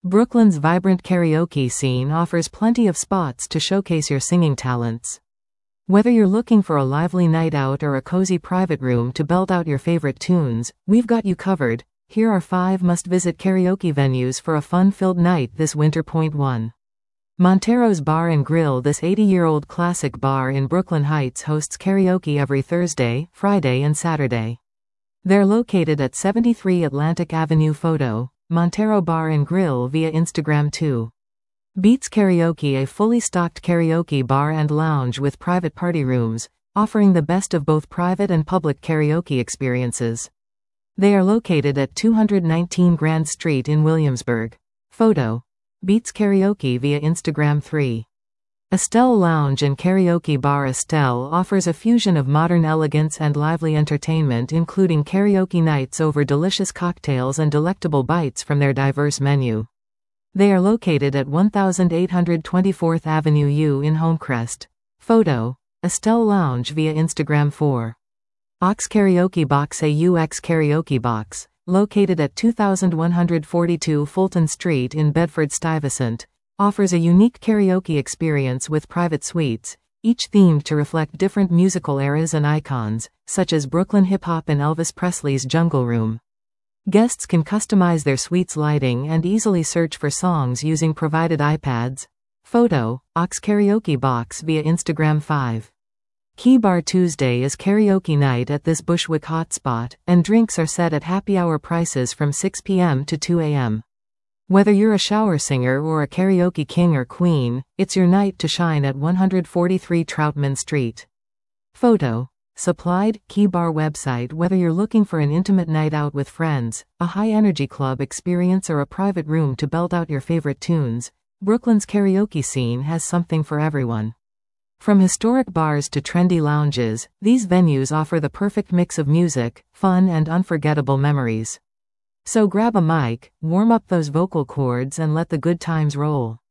Brooklyn's vibrant karaoke scene offers plenty of spots to showcase your singing talents. Whether you're looking for a lively night out or a cozy private room to belt out your favorite tunes, we've got you covered. Here are 5 must-visit karaoke venues for a fun-filled night this winter. Point 1. Montero's Bar and Grill. This 80-year-old classic bar in Brooklyn Heights hosts karaoke every Thursday, Friday and Saturday. They're located at 73 Atlantic Avenue. Photo: Montero Bar and Grill via Instagram. 2. Beats Karaoke, a fully stocked karaoke bar and lounge with private party rooms, offering the best of both private and public karaoke experiences. They are located at 219 Grand Street in Williamsburg. Photo: Beats Karaoke via Instagram. 3. Estelle Lounge and Karaoke Bar. Estelle offers a fusion of modern elegance and lively entertainment, including karaoke nights over delicious cocktails and delectable bites from their diverse menu. They are located at 1824th Avenue U in Homecrest. Photo: Estelle Lounge via Instagram. 4. Aux Karaoke Box. AUX Karaoke Box, located at 2142 Fulton Street in Bedford-Stuyvesant, offers a unique karaoke experience with private suites, each themed to reflect different musical eras and icons, such as Brooklyn hip-hop and Elvis Presley's Jungle Room. Guests can customize their suite's lighting and easily search for songs using provided iPads. Photo: Aux Karaoke Box via Instagram. 5. Key Bar. Tuesday is karaoke night at this Bushwick hotspot, and drinks are set at happy hour prices from 6 p.m. to 2 a.m. Whether you're a shower singer or a karaoke king or queen, it's your night to shine at 143 Troutman Street. Photo: Supplied, Key Bar website. Whether you're looking for an intimate night out with friends, a high-energy club experience or a private room to belt out your favorite tunes, Brooklyn's karaoke scene has something for everyone. From historic bars to trendy lounges, these venues offer the perfect mix of music, fun and unforgettable memories. So grab a mic, warm up those vocal cords and let the good times roll.